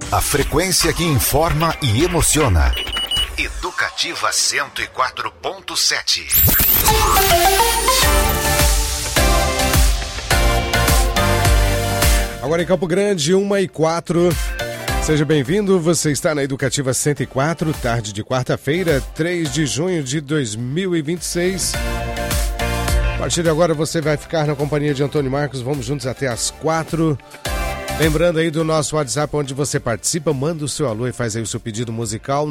A frequência que informa e emociona. Educativa 104.7. Agora em Campo Grande, 1h04. Seja bem-vindo, você está na Educativa 104, tarde de quarta-feira, 3 de junho de 2026. A partir de agora você vai ficar na companhia de Antônio Marcos, vamos juntos até às 4. Lembrando aí do nosso WhatsApp onde você participa, manda o seu alô e faz aí o seu pedido musical,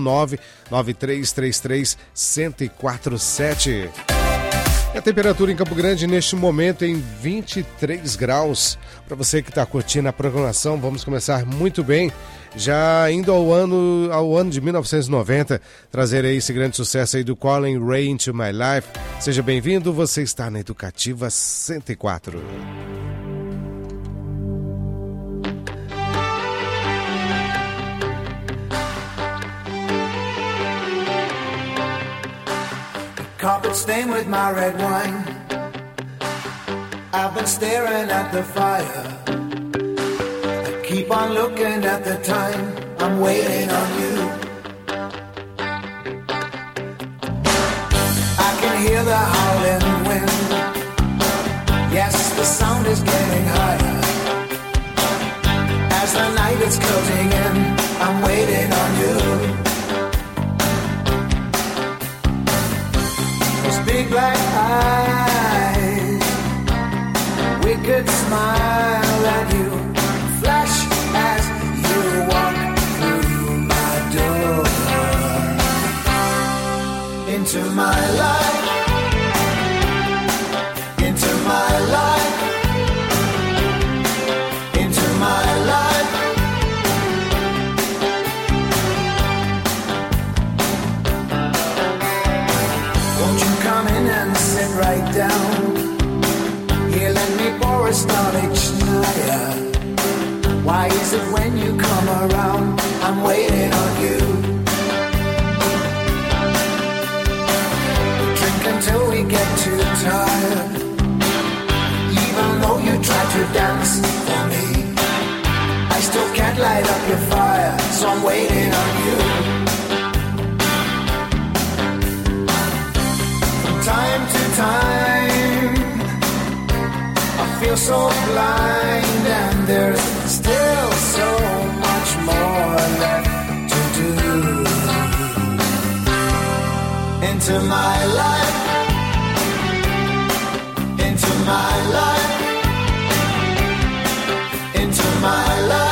99333-1047. E a temperatura em Campo Grande neste momento em 23 graus. Para você que está curtindo a programação, vamos começar muito bem. Já indo ao ano de 1990, trazer aí esse grande sucesso aí do Colin Ray Into My Life. Seja bem-vindo, você está na Educativa 104. Carpet stained with my red wine. I've been staring at the fire. I keep on looking at the time. I'm waiting on you. I can hear the howling wind. Yes, the sound is getting higher. As the night is closing in, I'm waiting on you. Big black eyes, wicked smile at you, flash as you walk through my door. Into my life, into my life, into my life. Right down. Here, let me pour a Starlich Schneider. Why is it when you come around, I'm waiting on you? We drink until we get too tired. Even though you try to dance for me, I still can't light up your fire, so I'm waiting on you. Time to time, I feel so blind, and there's still so much more left to do. Into my life, into my life, into my life.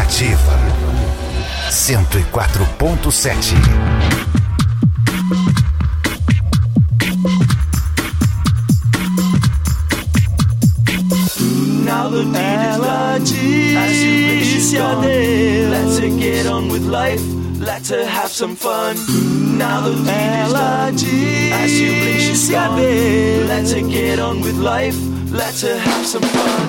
Educativa 104.7. Ela disse adeus. Let's get on with life. Let's have some fun. Now the ela disse adeus. Let's get on with life. Let's have some fun.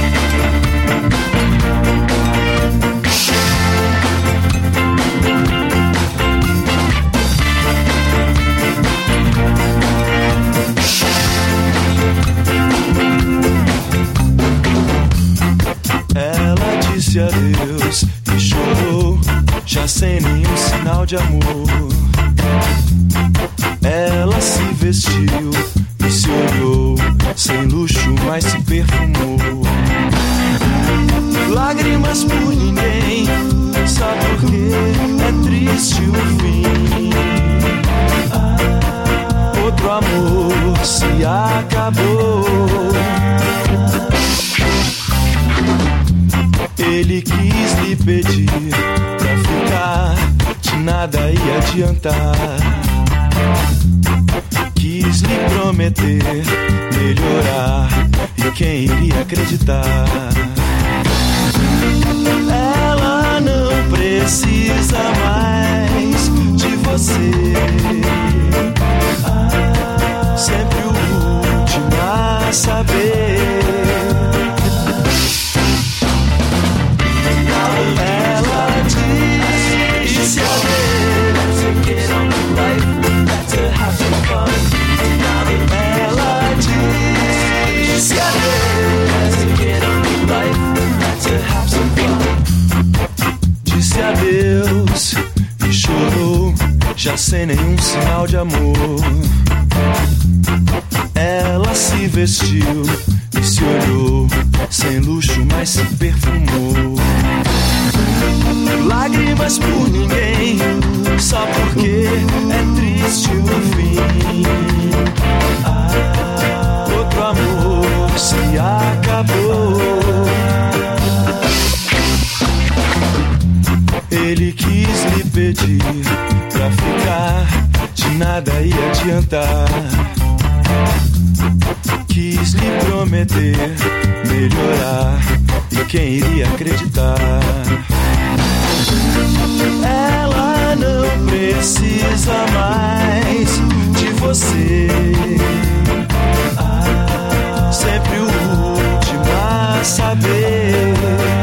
Ela disse adeus e chorou, já sem nenhum sinal de amor. Ela se vestiu e se olhou, sem luxo, mas se perfumou. Lágrimas por ninguém, só porque é triste o fim. Outro amor se acabou. Ele quis lhe pedir pra ficar, de nada ia adiantar. Quis lhe prometer melhorar, e quem iria acreditar? Ela não precisa mais de você. Sempre o último a saber. Ela disse adeus. Let's get on with life. Let's have some fun. Ela disse adeus. Let's get on with life. Let's have some fun. Disse adeus e chorou, já sem nenhum sinal de amor. Ela se vestiu e se olhou, sem luxo, mas se perfumou. Lágrimas por ninguém, só porque é triste o fim. Outro amor se acabou. Ele quis lhe pedir pra ficar, de nada ia adiantar. Quis lhe prometer melhorar, e quem iria acreditar? Ela não precisa mais de você. Sempre o último a saber.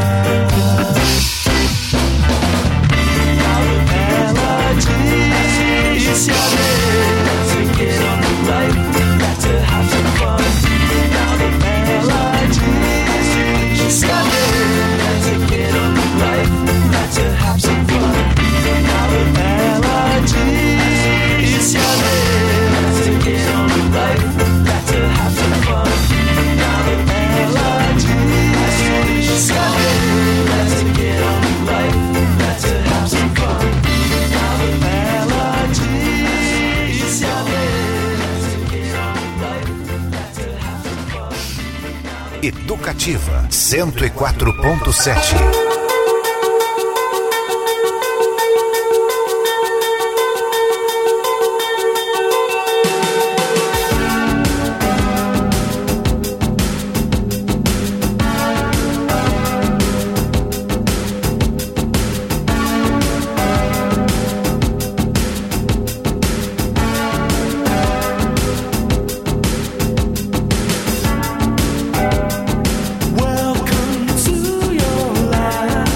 Ela disse adeus. Get on with life. Let's have some fun. Ela disse adeus. Let's get on with life. Let's have some fun. Ela disse adeus. Let's get on with life. Let's have some fun. Ela disse adeus. Let's get on with life. Let's have some fun. Ela disse adeus. Let's get on with life. Let's have some fun. Educativa 104.7. Welcome to your life.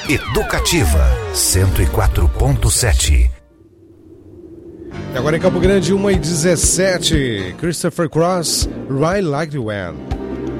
Educativa 104.7. E agora em Campo Grande, 1h17. Christopher Cross, Ride Like the Wind.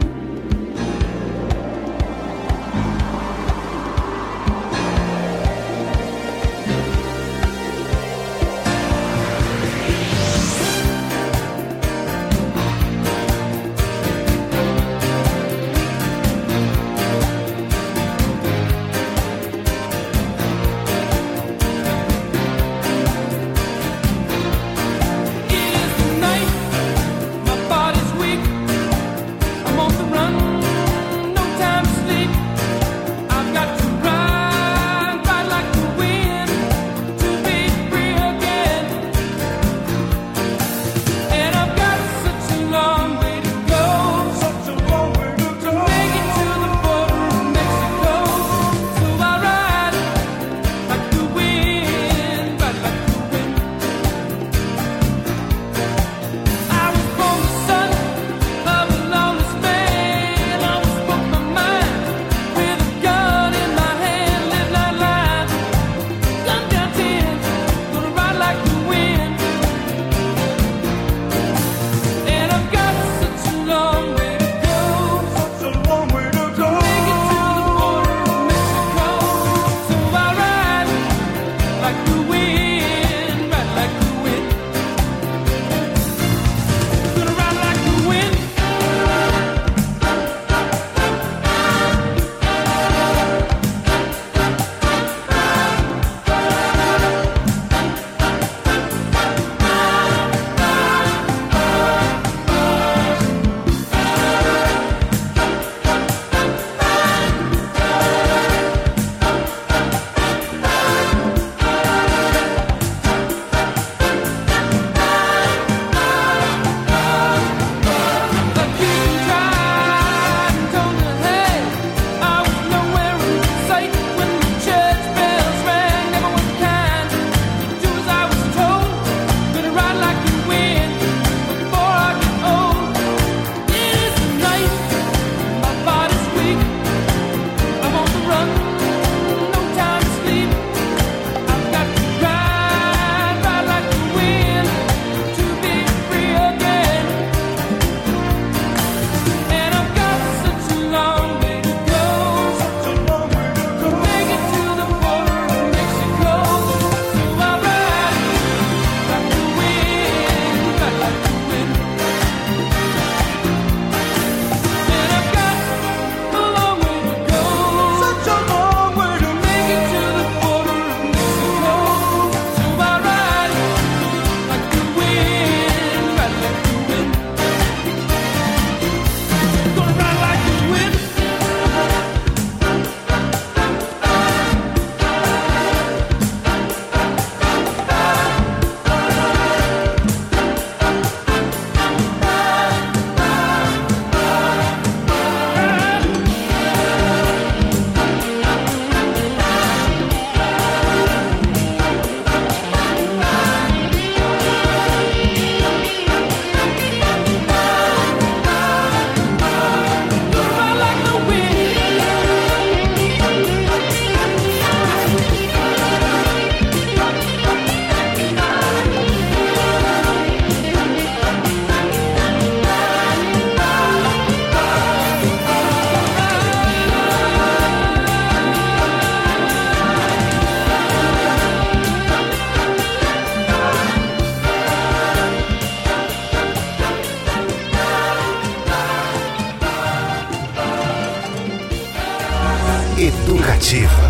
Educativa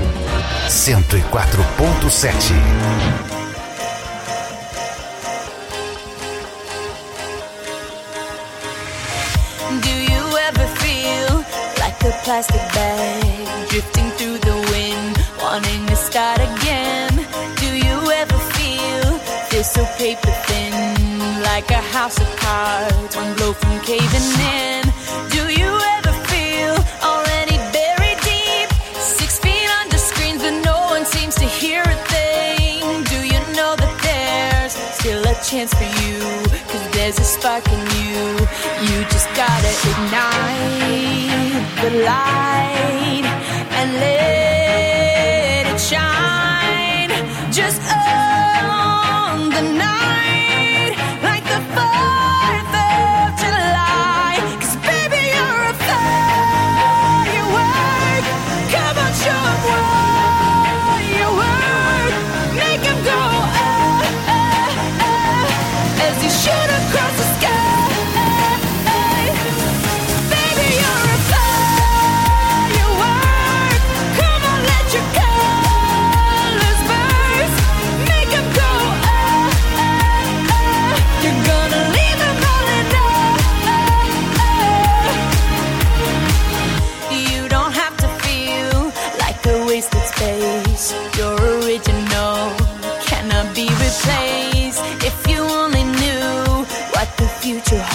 104.7. Plastic bag drifting through the wind, wanting to start again. Do you ever feel so paper thin, like a house of cards, one blow from caving in? Do you ever feel already buried deep, 6 feet under screens, but no one seems to hear a thing? Do you know that there's still a chance for you, 'cause there's a spark in you. You just gotta ignite the light and let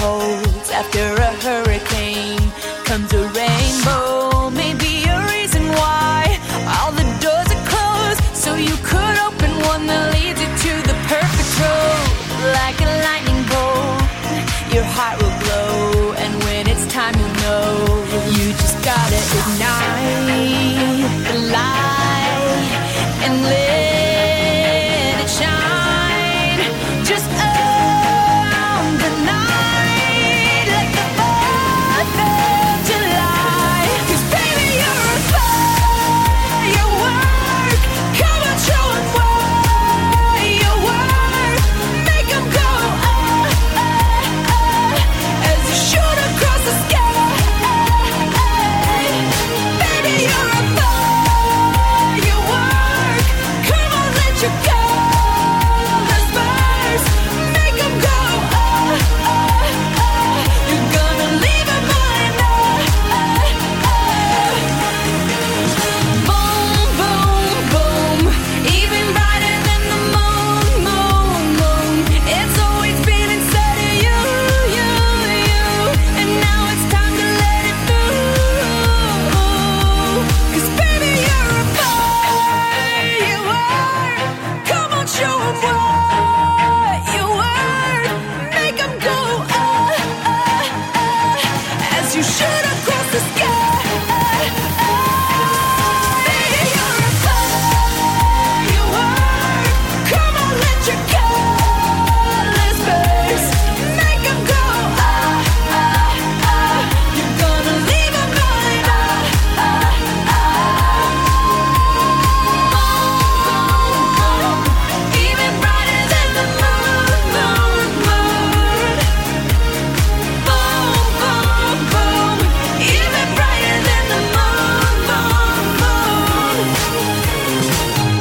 holds. After a hurricane comes a rainbow. Maybe a reason why all the doors are closed, so you could open one that leads you to the perfect road. Like a lightning bolt, your heart will glow, and when it's time you'll know. You just gotta ignite the light and let it shine. Just own the night like the 4th of July. 'Cause baby, you're a firework. Come on, show 'em what you work. Make 'em go as you shoot across the sky. Baby, you're a firework. Come on, let your colors burst. Make 'em go you're gonna leave 'em mind. Boom, boom, boom. Even brighter than the moon, moon, moon. It's always been inside of you, you, you. And now it's time to let it through. 'Cause baby, you're a firework. Come on, show 'em what you work. Make 'em go as you shoot across the sky. Baby, you're a firework. Come on, let your colors burst. Make 'em go you're gonna leave 'em mind. Even brighter than the moon, moon, moon. Boom, boom, boom. Even brighter than the moon, moon, moon.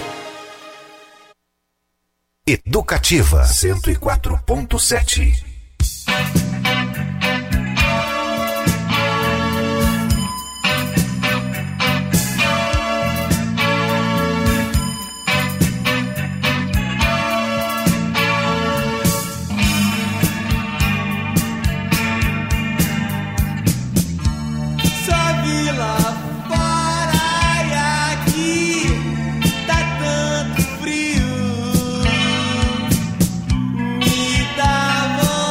Educativa 104.7. Só vi lá fora e aqui tá tanto frio. Me dá vontade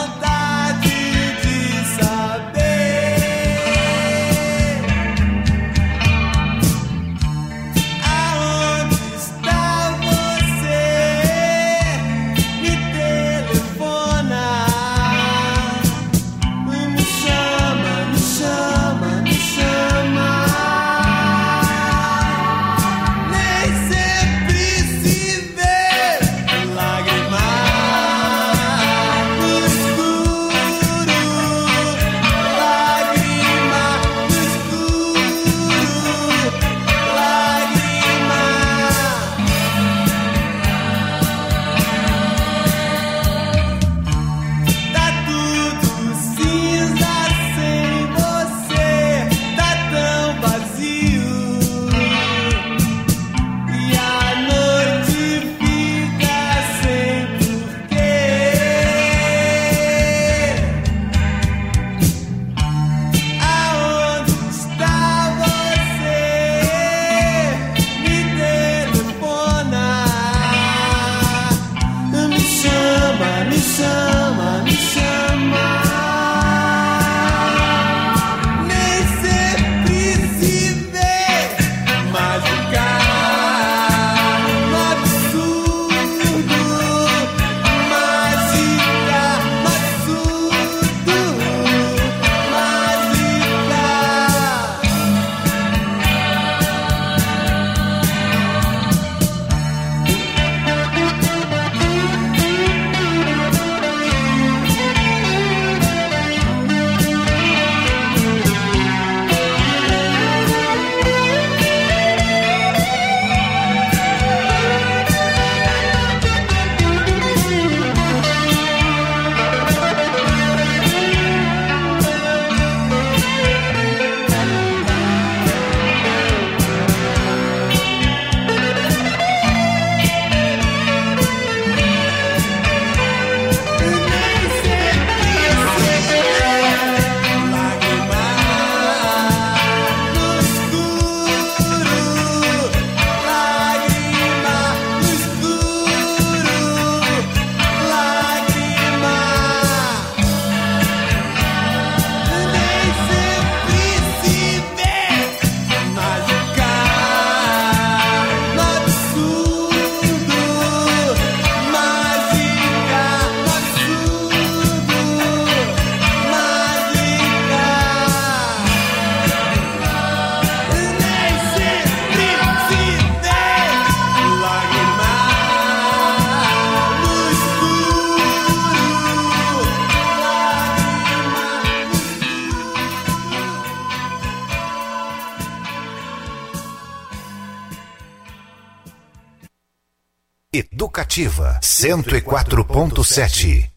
Educativa 104.7.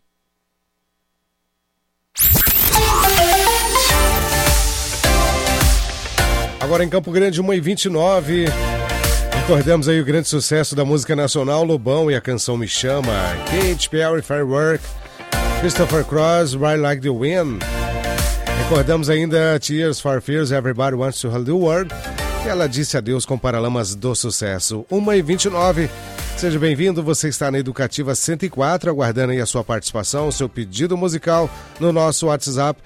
Agora em Campo Grande, 1h29. Recordamos aí o grande sucesso da música nacional, Lobão e a canção Me Chama. Katy Perry, Firework, Christopher Cross, Ride Like the Wind. Recordamos ainda Tears for Fears, Everybody Wants to Hold the World. E ela disse adeus com Paralamas do Sucesso. 1h29. Seja bem-vindo, você está na Educativa 104, aguardando aí a sua participação, o seu pedido musical no nosso WhatsApp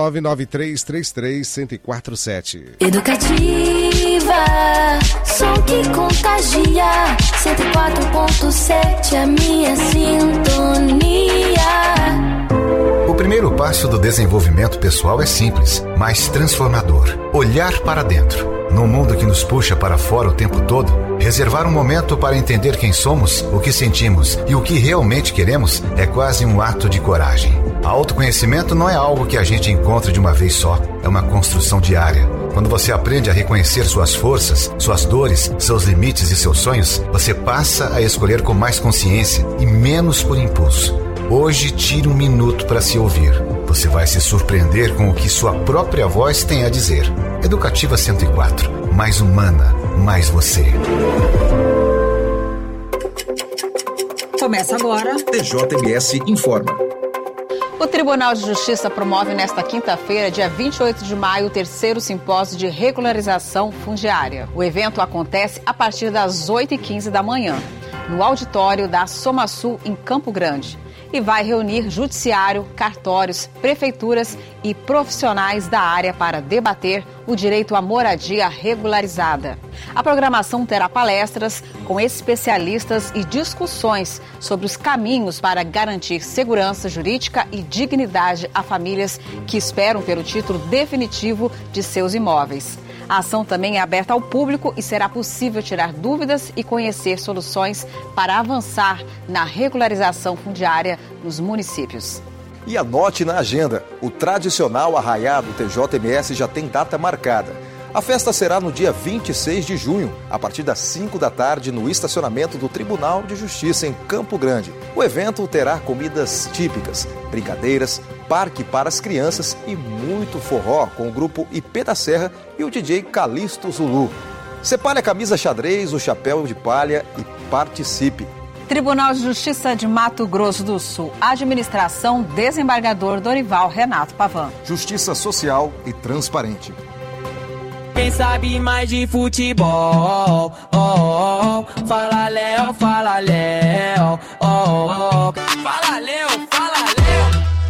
993331047. Educativa, som que contagia, 104.7 a minha sintonia. O primeiro passo do desenvolvimento pessoal é simples, mas transformador. Olhar para dentro. Num mundo que nos puxa para fora o tempo todo, reservar um momento para entender quem somos, o que sentimos e o que realmente queremos é quase um ato de coragem. Autoconhecimento não é algo que a gente encontra de uma vez só, é uma construção diária. Quando você aprende a reconhecer suas forças, suas dores, seus limites e seus sonhos, você passa a escolher com mais consciência e menos por impulso. Hoje, tire um minuto para se ouvir. Você vai se surpreender com o que sua própria voz tem a dizer. Educativa 104. Mais humana, mais você. Começa agora. TJMS informa. O Tribunal de Justiça promove nesta quinta-feira, dia 28 de maio, o terceiro simpósio de regularização fundiária. O evento acontece a partir das 8h15 da manhã, no auditório da SomaSul, em Campo Grande, e vai reunir judiciário, cartórios, prefeituras e profissionais da área para debater o direito à moradia regularizada. A programação terá palestras com especialistas e discussões sobre os caminhos para garantir segurança jurídica e dignidade a famílias que esperam pelo título definitivo de seus imóveis. A ação também é aberta ao público e será possível tirar dúvidas e conhecer soluções para avançar na regularização fundiária nos municípios. E anote na agenda, o tradicional arraiado TJMS já tem data marcada. A festa será no dia 26 de junho, a partir das 5 da tarde, no estacionamento do Tribunal de Justiça, em Campo Grande. O evento terá comidas típicas, brincadeiras, parque para as crianças e muito forró com o grupo IP da Serra e o DJ Calixto Zulu. Separe a camisa xadrez, o chapéu de palha e participe. Tribunal de Justiça de Mato Grosso do Sul. Administração, desembargador Dorival Renato Pavan. Justiça social e transparente. Quem sabe mais de futebol, oh, oh, fala Léo, fala Léo, oh, oh, fala Léo, fala Léo.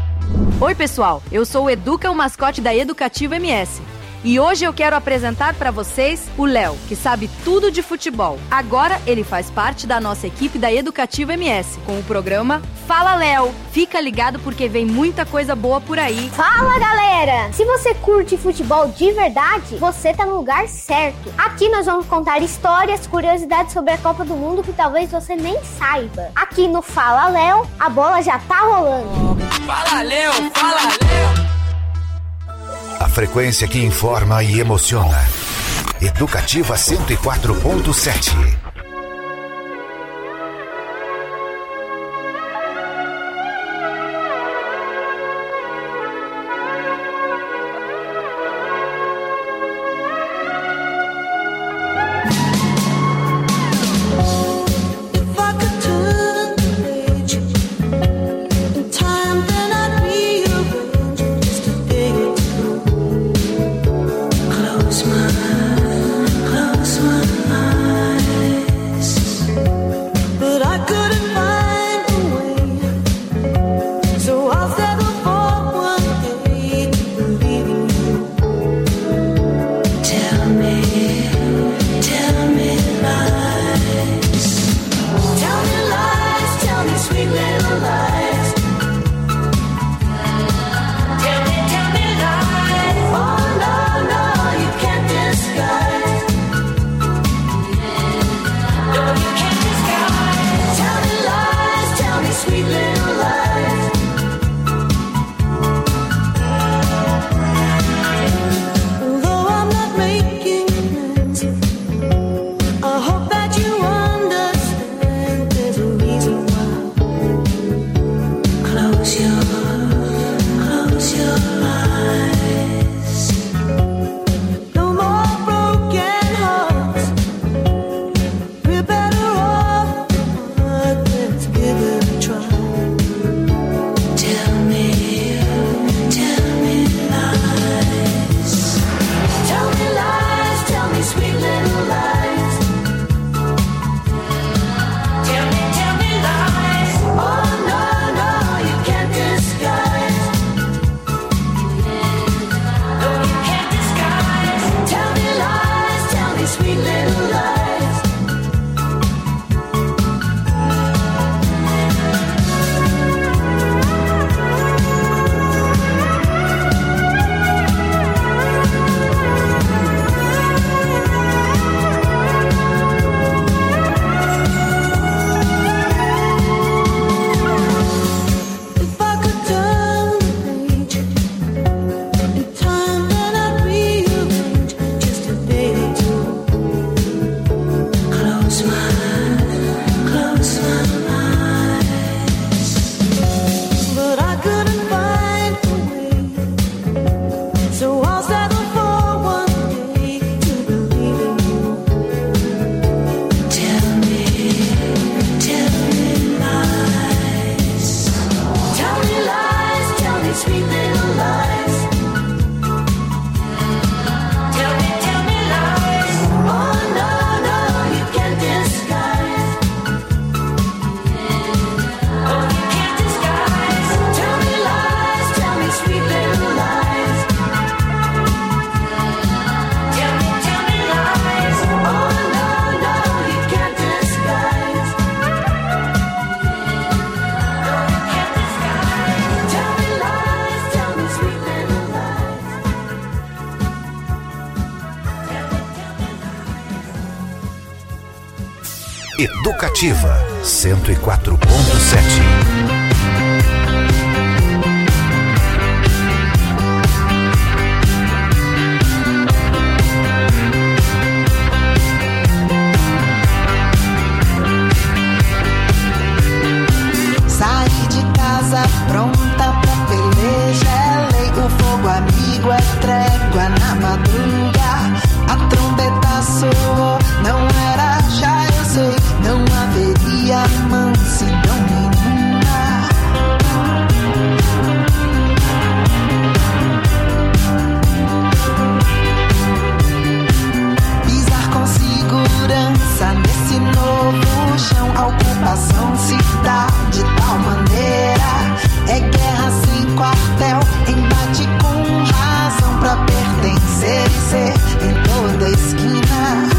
Oi pessoal, eu sou o Educa, o mascote da Educativa MS. E hoje eu quero apresentar para vocês o Léo, que sabe tudo de futebol. Agora ele faz parte da nossa equipe da Educativa MS, com o programa Fala Léo. Fica ligado porque vem muita coisa boa por aí. Fala galera! Se você curte futebol de verdade, você tá no lugar certo. Aqui nós vamos contar histórias, curiosidades sobre a Copa do Mundo que talvez você nem saiba. Aqui no Fala Léo, a bola já tá rolando. Fala Léo, fala Léo. A frequência que informa e emociona. Educativa 104.7. Close my eyes. Educativa 104.7. Saí de casa pronta pra peleja, é lei, o fogo amigo é trégua na madruga. A trombeta soou, não era já eu sei, não haveria mansidão nenhuma. Pisar com segurança nesse novo chão, a ocupação se dá de tal maneira. É guerra sem quartel, embate com razão pra pertencer e ser em toda esquina.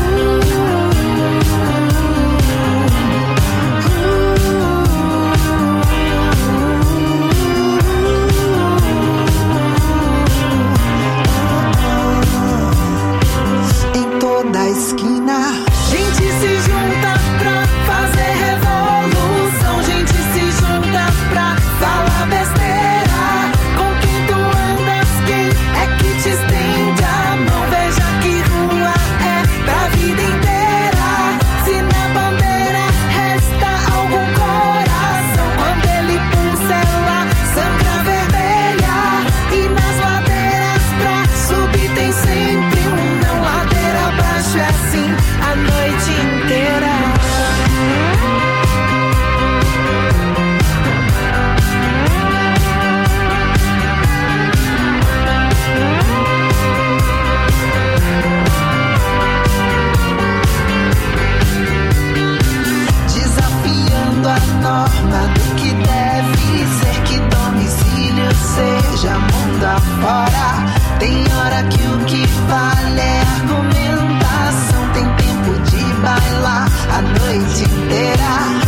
Em toda esquina, gente se junta pra fazer revolução, gente se junta pra falar besteira. Com quem tu andas, quem é que te estende a mão? Veja que rua é pra vida inteira. Se na bandeira resta algum coração, quando ele pulsa ela sangra vermelha. E nas ladeiras pra subir tem sempre um não. Ladeira abaixo é assim a noite inteira. Desafiando a norma do que deve ser, que domicílio seja mundo afora. Tem hora que o que vale é argumentação, tem tempo de bailar a noite inteira.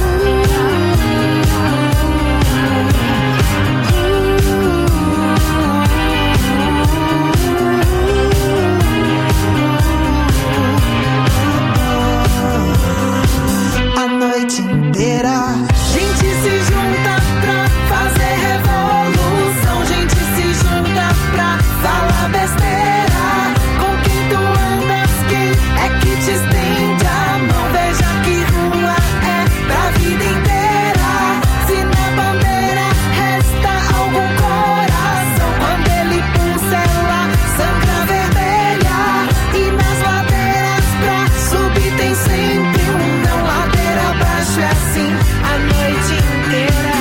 A noite inteira, gente se junta pra fazer revolução, gente se junta pra falar besteira. Com quem tu andas, quem é que te estende a mão? Veja que rua é pra vida inteira. Se na bandeira resta algum coração, quando ele pulsa ela sangra vermelha. E nas ladeiras pra subir tem sempre um não. Ladeira abaixo é assim a noite inteira.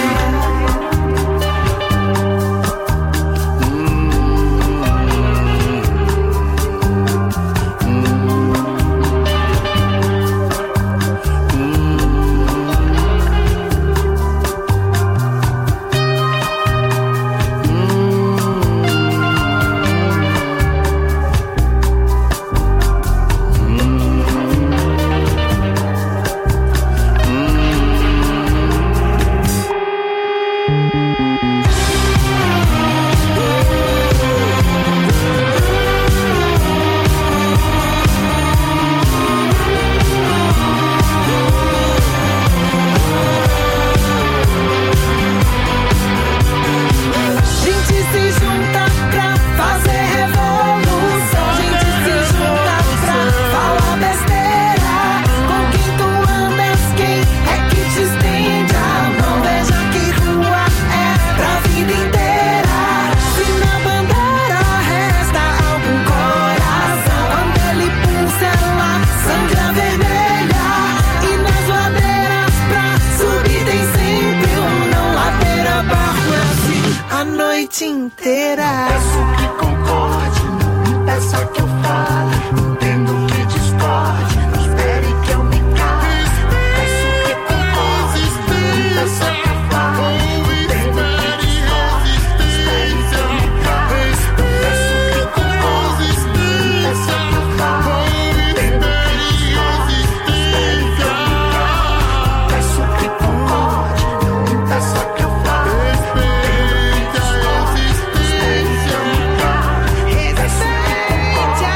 Gente se junta pra fazer revolução, gente se junta pra falar besteira. Com quem tu andas, quem é que te estende a mão? Veja que rua é pra vida inteira. Se na bandeira resta algum coração, quando ele pulsa ela sangra vermelha. E nas ladeiras pra subir tem sempre um não. Ladeira abaixo é assim a noite inteira. Peço que concorde, não me peça que eu fale. Entendo que discorde, não espere que eu me cale. Peço que concorde, não me peça que eu fale. Entendo que discorde, não espere que eu me cale. Peço que concorde, não me peça que eu fale. Entendo que discorde, não espere que eu me cale. Peço que concorde, não me peça que eu fale. Entendo que discorde, não espere que eu me cale.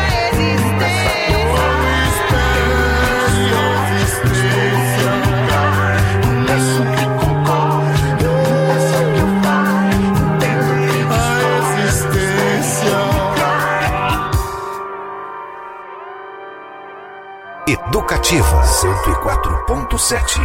Educativa 104.7.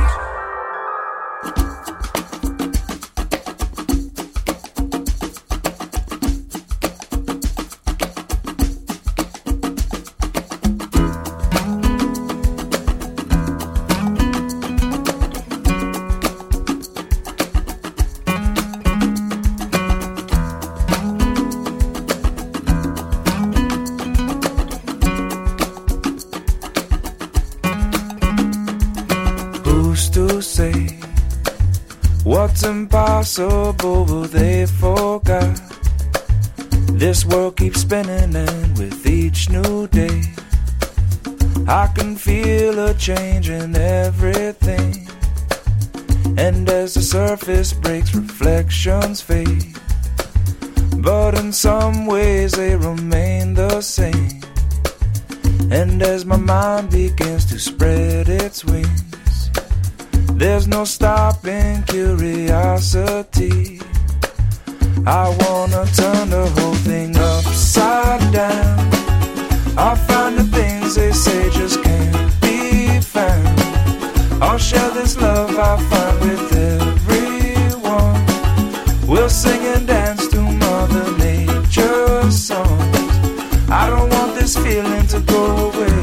What's impossible, but they forgot. This world keeps spinning, and with each new day, I can feel a change in everything. And as the surface breaks, reflections fade, but in some ways they remain the same. And as my mind begins to spread its wings, there's no stopping curiosity. I wanna turn the whole thing upside down. I'll find the things they say just can't be found. I'll share this love I find with everyone. We'll sing and dance to Mother Nature's songs. I don't want this feeling to go away.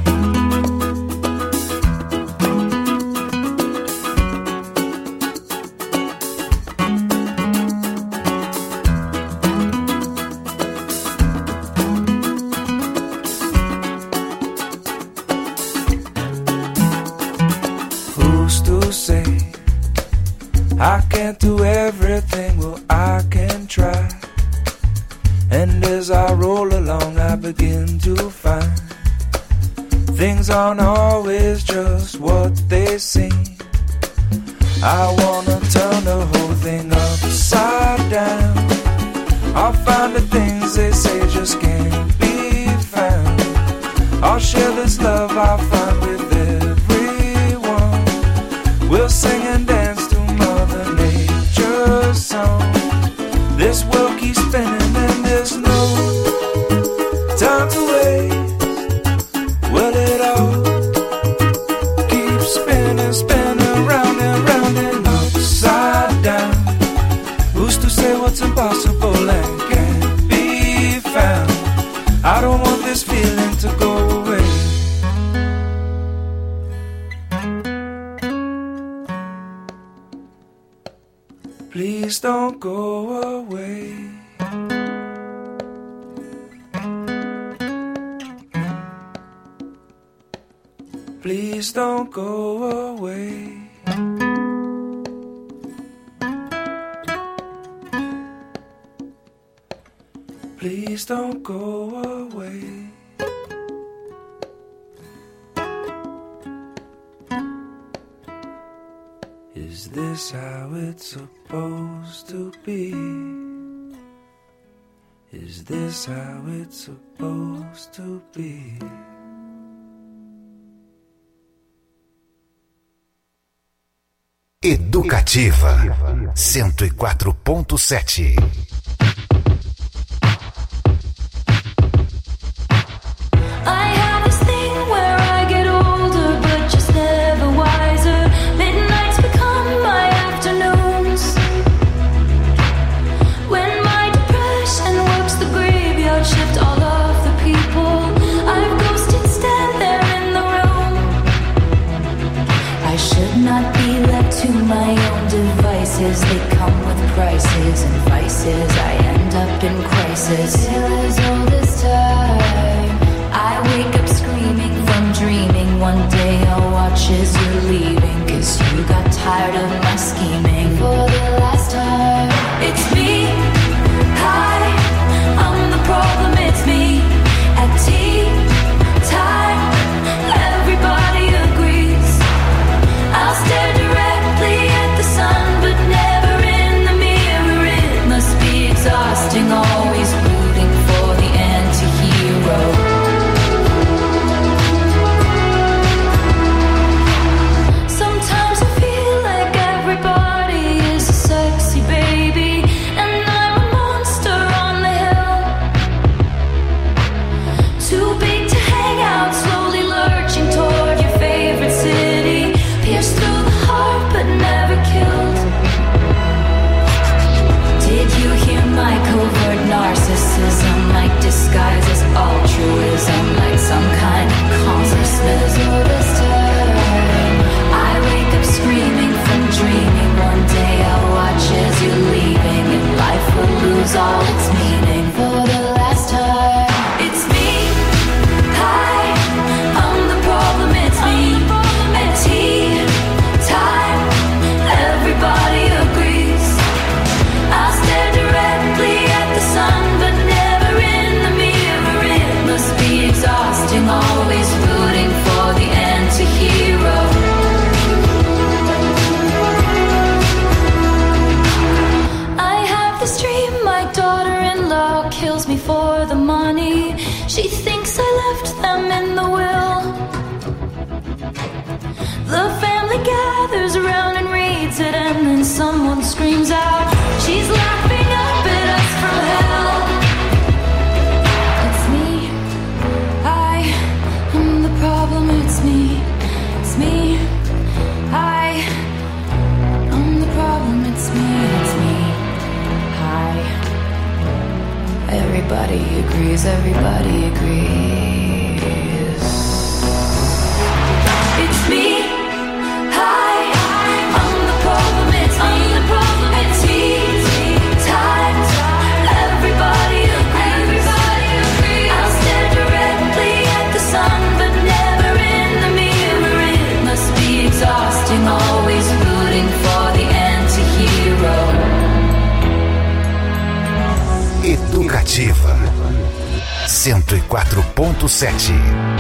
I can't do everything, well I can try. And as I roll along I begin to find things aren't always just what they seem. I wanna turn the whole thing upside down. I'll find the things they say just can't be found. I'll share this love I find with everyone. We'll sing and dance to Mother Nature's song. This world keeps spinning and there's no time to waste. Well, it all keeps spinning, spinning round and round and upside down. Who's to say what's impossible and can't be found? I don't want this feeling to go away. Please don't go away. Please don't go away. Please don't go away. Is this how it's supposed to be? Is this how it's supposed to be? Educativa 104.7. They come with prices and vices. I end up in crisis. Till as old as time, I wake up screaming from dreaming. One day I'll watch as you're leaving, 'cause you got tired of my scheming. For the last time, it's me. Hi, I'm the problem, it's me. At tea time, everybody agrees. I'll stare directly at the sun, but never in the mirror. It must be exhausting, always rooting for the anti-hero. Sometimes I feel like everybody for the money. She thinks I left them in the will. The family gathers around and reads it, and then someone screams out, she's laughing up at us from hell. It's me, I am the problem. It's me, it's me, I am the problem. It's me, hi. Everybody agrees, everybody agrees. It's me, hi, I'm the problem. It's me, the problem. It's he, tight. Everybody agrees, I'll stare directly at the sun, but never in the mirror. It must be exhausting, always rooting for the anti-hero. Educativa 104.7.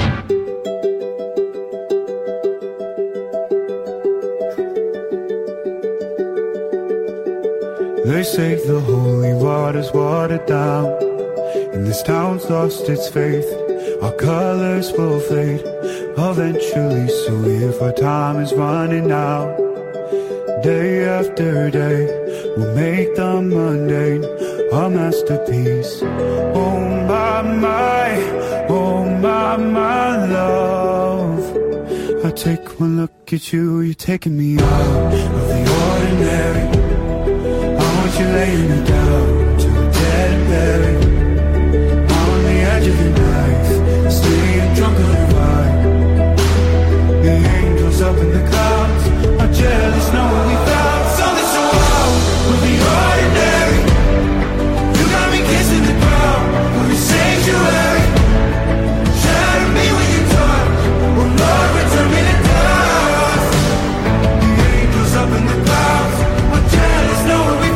They say the holy water's watered down, and this town's lost its faith. Our colors will fade eventually, so if our time is running out, day after day, we'll make the mundane a masterpiece. Oh my love, I take one look at you, you're taking me out of the ordinary. You laying me down to a dead and buried on the edge of your knife, staying drunk on your wine. The angels up in the clouds are jealous, know what we found. Something so wild with the ordinary. You got me kissing the ground with your sanctuary. Shatter me when you talk, oh Lord, return me to dust. The angels up in the clouds are jealous, know what we found.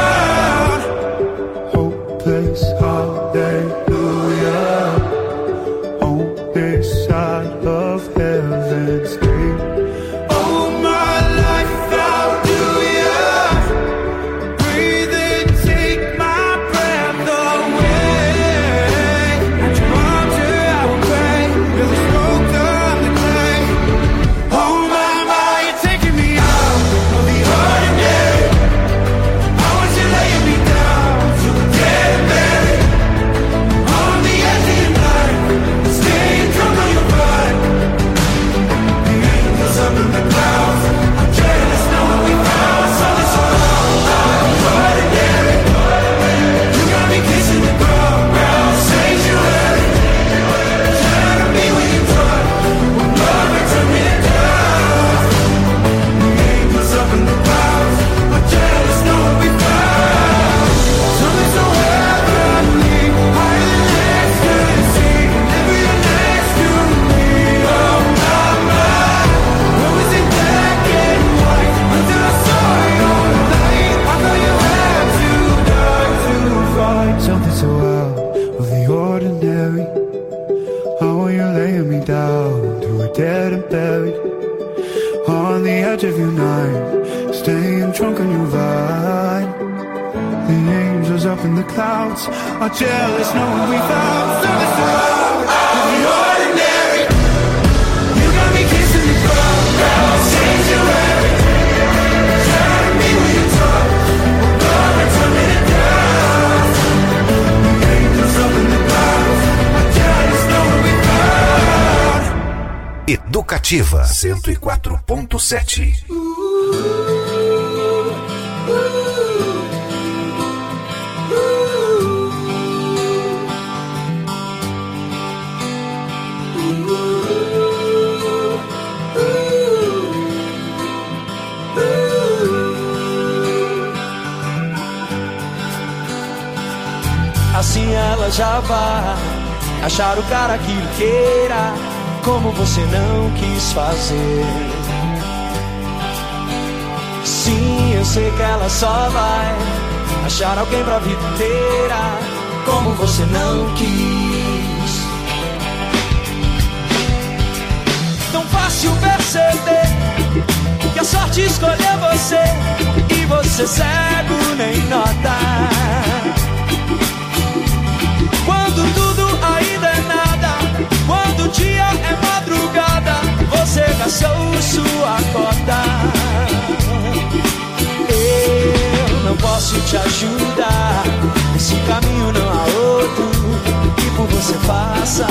Hallelujah, on this side of heaven's gate. Oh, my life, how do you breathe and take my breath away? At your arms here I will pray, you're the smoke of the clay. Oh, my, you're taking me out of the ordinary. I want you laying me down to a dead man. Up in the clouds, I'm jealous, know what we found. Something so ordinary. You got me kissing the ground, sanctuary. Shatter me when you talk, oh Lord, return me to dust. The angels up in the clouds, I'm jealous, know what we found. Something so heavenly, higher than legs can see, never your next to me. Oh my. Something so out of the ordinary. How are you laying me down to a dead and buried on the edge of your night, staying drunk on your vine. The angels up in the clouds are jealous, knowing we found something so out of the ordinary. You got me kissing the ground, sanctuary. Shatter me when you talk, oh God, return me to dust. The angels up in the clouds are jealous, knowing we found. Educativa 104.7. Assim ela já vai achar o cara que lhe queira, como você não quis fazer. Sim, eu sei que ela só vai achar alguém pra vida inteira, como você não quis. Tão fácil perceber que a sorte escolheu você, e você cego nem nota. Quando ajudar. Esse caminho não há outro que por você faça.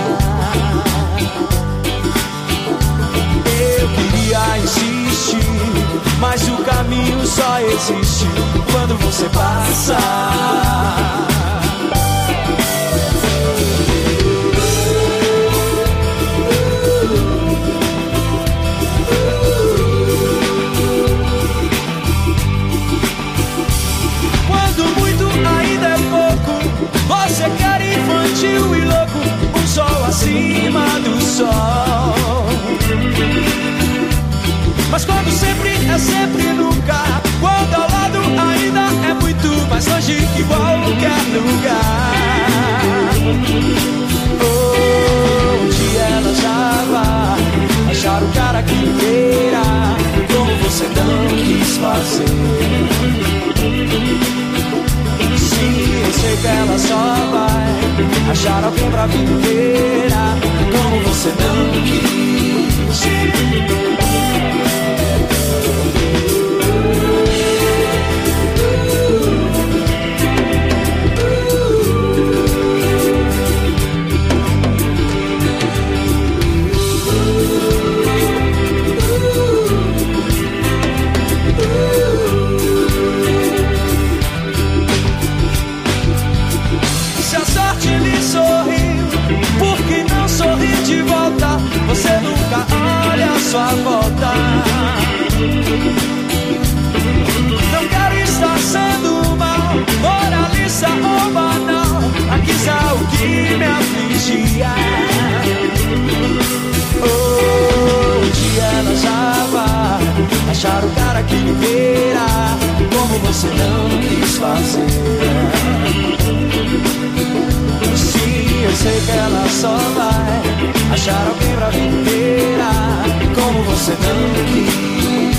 Eu queria insistir, mas o caminho só existe quando você passa. Você quer infantil e louco, um sol acima do sol. Mas quando sempre é sempre nunca, quando ao lado ainda é muito mais longe que qualquer lugar. Oh, um dia ela já vai achar o cara que queira, como você não quis fazer. Eu sei que ela só vai achar alguém pra vida inteira, como você não quis. Você nunca olha a sua volta. Não quero estar sendo mal, moralista ou banal. Aqui está o que me afligia. Oh, um dia ela já vai achar o cara que lhe queira, como você não quis fazer. Sim, eu sei que ela só vai achar alguém pra vida inteira, como você não quis.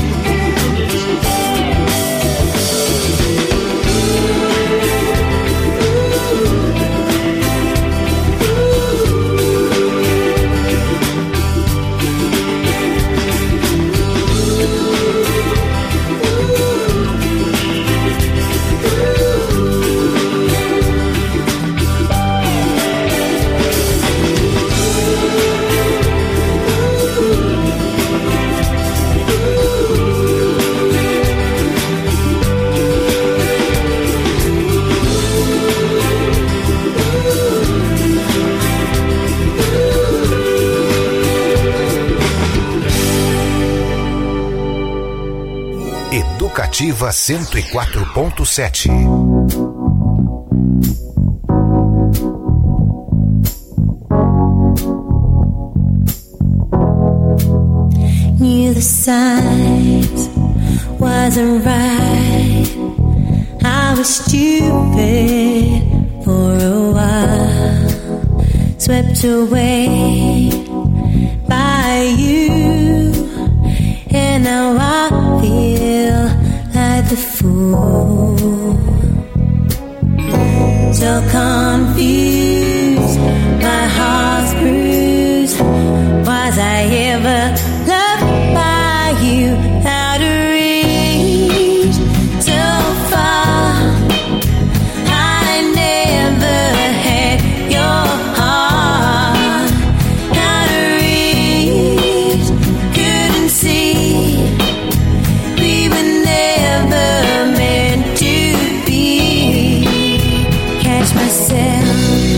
Educativa 104.7. Knew the signs wasn't right. I was stupid for a while, swept away by you, and now I feel like the fool. So confused, my heart's bruised. Was I ever loved by you? Out of reach, so far. I never had your heart. Out of reach, couldn't see. We were never meant to be. Catch myself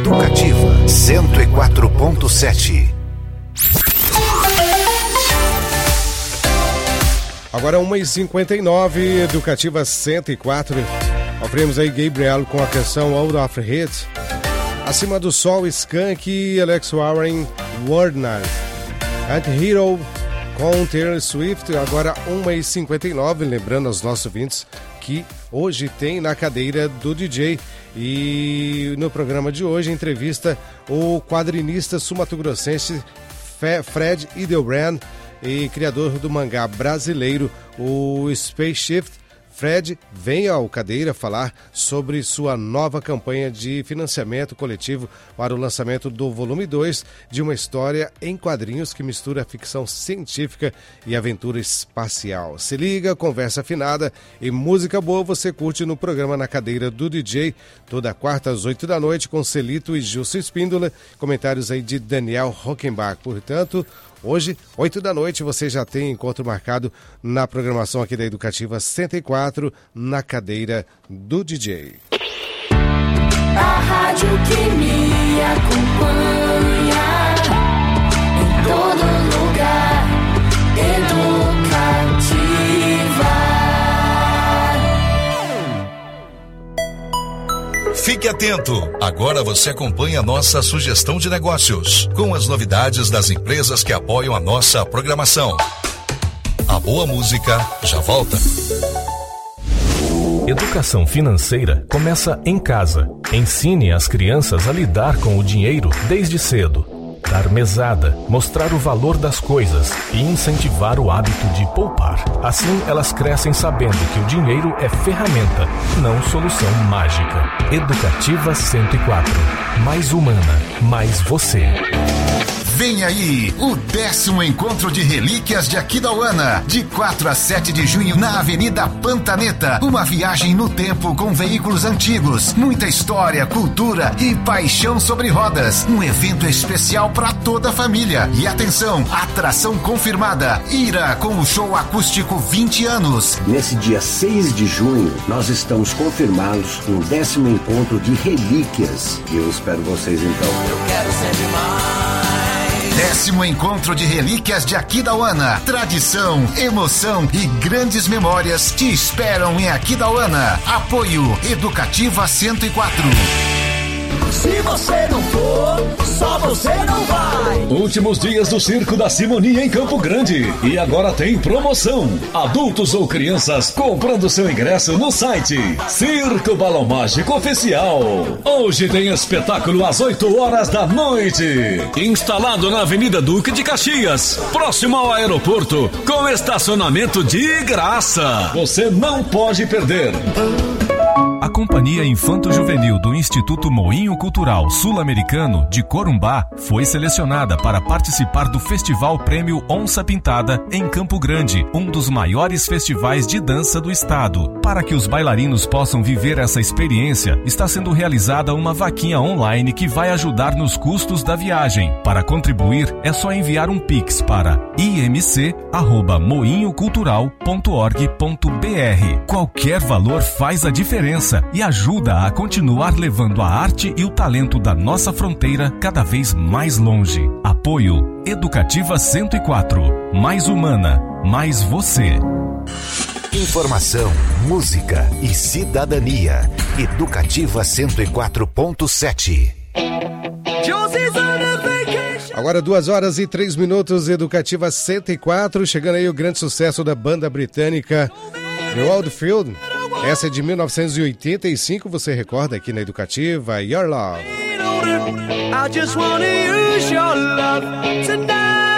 Educativa 104.7. Agora 1h59, Educativa 104. Ouvimos aí Gabriel com a canção Out of Hit. Acima do Sol, Skank, Alex Warren, Wordnight. Anti-Hero com Taylor Swift. Agora 1h59, lembrando aos nossos ouvintes que hoje tem na cadeira do DJ. E no programa de hoje, entrevista o quadrinista sumatogrossense Fred Hildebrand e criador do mangá brasileiro, o Space Shift. Fred vem ao Cadeira falar sobre sua nova campanha de financiamento coletivo para o lançamento do volume 2 de uma história em quadrinhos que mistura ficção científica e aventura espacial. Se liga, conversa afinada e música boa você curte no programa Na Cadeira do DJ, toda quarta às 8 da noite com Celito e Gilson Espíndola, comentários aí de Daniel Hockenbach. Portanto, hoje, 8 da noite, você já tem encontro marcado na programação aqui da Educativa 104, na Cadeira do DJ. A rádio que me acompanha em todo lugar, Educativa. Fique atento, agora você acompanha a nossa sugestão de negócios, com as novidades das empresas que apoiam a nossa programação. A boa música já volta. Educação financeira começa em casa. Ensine as crianças a lidar com o dinheiro desde cedo. Dar mesada, mostrar o valor das coisas e incentivar o hábito de poupar. Assim, elas crescem sabendo que o dinheiro é ferramenta, não solução mágica. Educativa 104. Mais humana, mais você. Vem aí o 10º Encontro de Relíquias de Aquidauana, de 4 a 7 de junho na Avenida Pantaneta. Uma viagem no tempo com veículos antigos, muita história, cultura e paixão sobre rodas. Um evento especial para toda a família. E atenção, atração confirmada, Ira com o show acústico 20 anos. Nesse dia 6 de junho, nós estamos confirmados no 10º Encontro de Relíquias. E eu espero vocês então. Eu quero sempre mais. 10º Encontro de Relíquias de Aquidauana. Tradição, emoção e grandes memórias te esperam em Aquidauana. Apoio Educativa 104. Se você não for, só você não vai. Últimos dias do Circo da Simonia em Campo Grande. E agora tem promoção. Adultos ou crianças comprando seu ingresso no site Circo Balão Mágico Oficial. Hoje tem espetáculo às 8 horas da noite. Instalado na Avenida Duque de Caxias, próximo ao aeroporto, com estacionamento de graça. Você não pode perder. A Companhia Infanto-Juvenil do Instituto Moinho Cultural Sul-Americano de Corumbá foi selecionada para participar do Festival Prêmio Onça Pintada em Campo Grande, um dos maiores festivais de dança do estado. Para que os bailarinos possam viver essa experiência, está sendo realizada uma vaquinha online que vai ajudar nos custos da viagem. Para contribuir, é só enviar um Pix para imc@moinhocultural.org.br. Qualquer valor faz a diferença e ajuda a continuar levando a arte e o talento da nossa fronteira cada vez mais longe. Apoio Educativa 104. Mais humana, mais você. Informação, música e cidadania. Educativa 104.7. Agora 2h03, Educativa 104. Chegando aí o grande sucesso da banda britânica The Oldfield. Essa é de 1985, você recorda aqui na Educativa, Your Love. I just wanna use your love tonight.